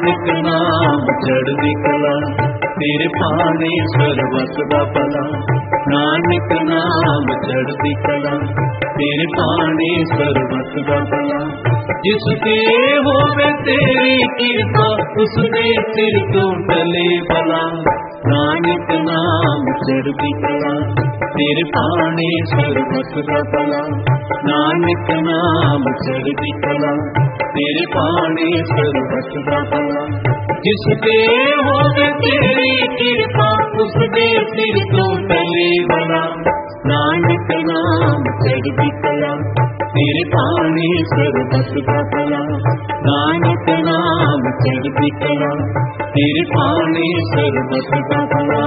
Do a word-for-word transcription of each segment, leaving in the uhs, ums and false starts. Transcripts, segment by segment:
नानक नाम चढ़दी कला, तेरे पानी सर्वत दा भला। नानक नाम चढ़दी कला, तेरे पानी सर्वत दा भला। जिसके होवे तेरी कृपा, उसके सिर तो टले भला। नानक नाम चढ़दी कला, तेरे पानी सर्वत दा भला। नानक नाम चढ़दी कला, तेरे पानी सर्वत दा भला। जिसके होवे तेरी कृपा, उसके सिर तो टले भला। नानक नाम चढ़दी कला, तेरे पानी सर्वत दा भला। नानक नाम चढ़दी कला, तेरे पानी सर्वत दा भला।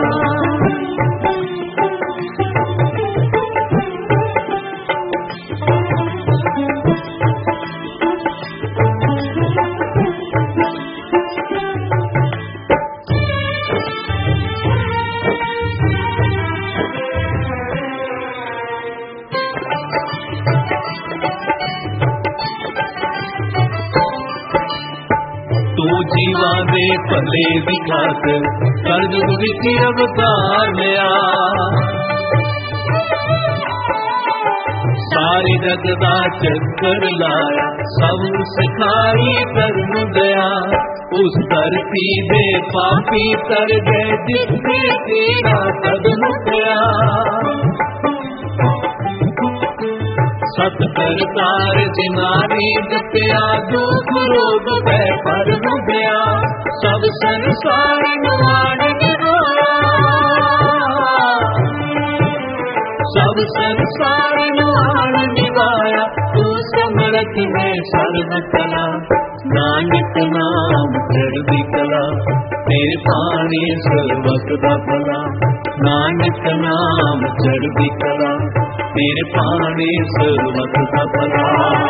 जीवा दे भले दी खातर कलयुग विच अवतार लिया। सारे जग दा चक्कर लाया, सब सिखाई धर्म दया। उस धरती दे पापी तर गए, जिसने तेरा कदम गया। सत करतार जिनारी जपया, दुख रोग पै पर गया। सब संसार नवाण निभाया, सब संसार नवाण निभाया। तू समरथ में सर्व कला, नानक नाम चढ़दी कला, तेरे पानी सर्वत दा भला। नानक नाम चढ़दी कला, तेरे पानी सर्वत दा भला।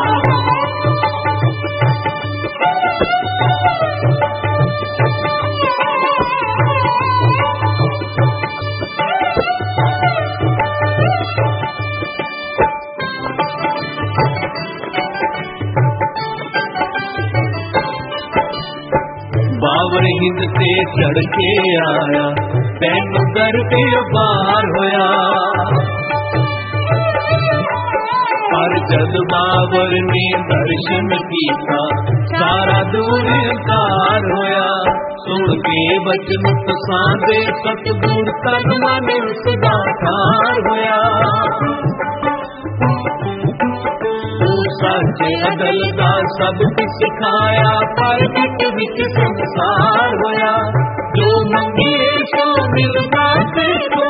बावर हिंद ते चढ़ के आया, तैनू दर ते बार होया। पर जद बाबर ने दर्शन किया, सारा दूर अंकार होया। सुन के बचन पसांदे सतगुर, तन मन सदा ठार होया। सच्चे अदल दा सब कुछ सिखाया, पर बिच बिच संसार होया। जो मंगे सो मिलदा तेरो,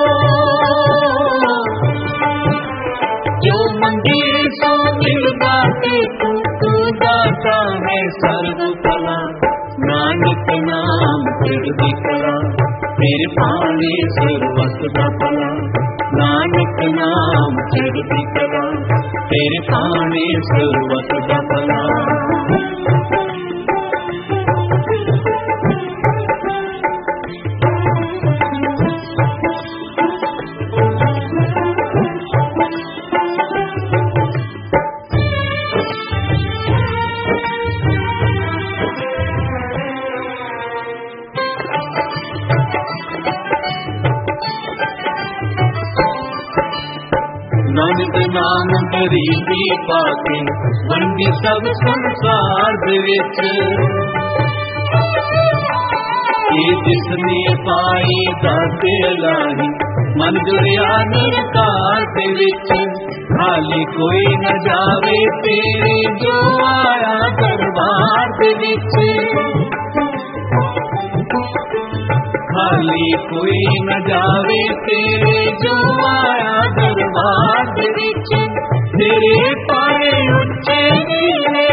जो मंगे सो मिलदा तेरो। तू दाता है सर्व कला, नानक नाम चढ़दी कला, तेरे पानी सर्वत दा भला। नानक नाम चढ़दी कला, तेरे पानी सर्वत दा भला। नानक नाम गरीबी पाके, वंडी सब संसार दे विच। ये जिसने पाई दाते लाही, मन जुड़िया निरकार दे विच। खाली कोई न जावे तेरे, जो आया दरबार दे विच। खाली कोई न जावे तेरे, जो आया दरबार दे विच। तेरे पाए उच्चे नीले,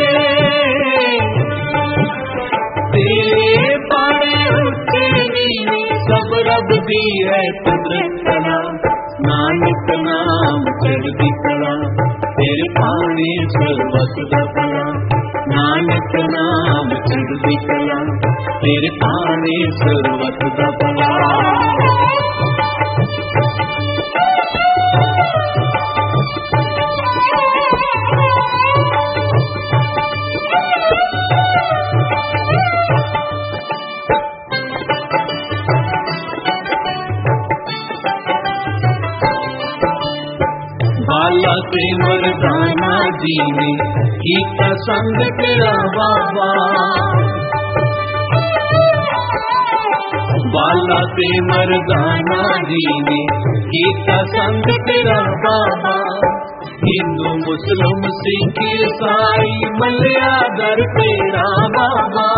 तेरे पाए उच्चे नीले। सब रब दी है कुदरत कला, नानक नाम चढ़दी कला, तेरे पानी सर्वत दा भला। नानक नाम चढ़दी कला, तेरे पानी सर्वत दा भला। बाला ते मर्दाना जी ने कीता संग तेरा बाबा, बाला ते मर्दाना जी ने कीता संग तेरा बाबा। हिंदू मुस्लिम सिख ईसाई मलिया दर तेरा बाबा,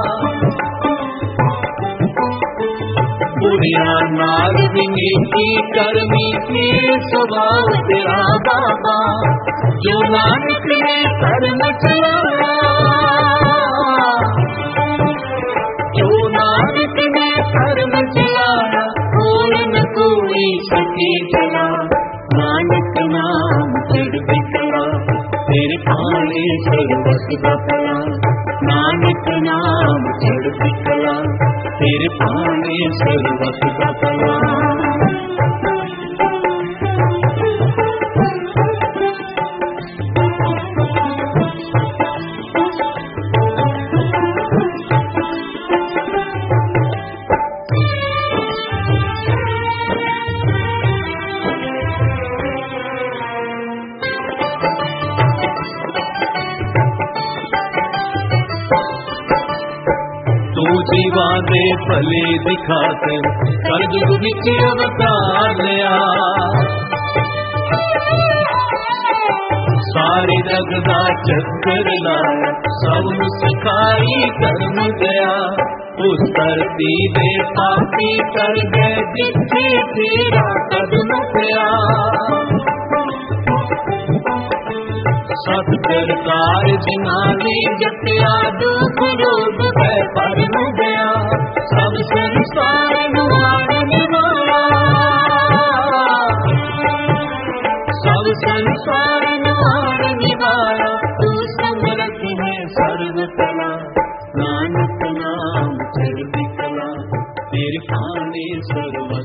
बुढ़िया नाल विंगी की करनी के स्वभाव तेरा बाबा। जो नानक ने धर्म चलाया, जो नानक ने धर्म चलाया, और न कोई सके चला। नानक नाम चढ़ती कला, तेरे पाने सर्वस का भला। नानक नाम चढ़ती कला, तेरे पाने सर्वस का भला। जीवा दे भले दिखाते कलयुग विच अवतार लिया, सारे जग दा चक्कर लाया, सबनूं सिखाई धर्म गया। उस धरती दे पापी कर गए जिथे तेरा कदम पिया। सत करतार जिना ने जपिया, दुख रोग है पर न गया। सब संसार मारने वाला, सब संसार मारने वाला, तू समर्थ है सर्व कला। नानक नाम चढ़ती कला, तेरे पाने सर्व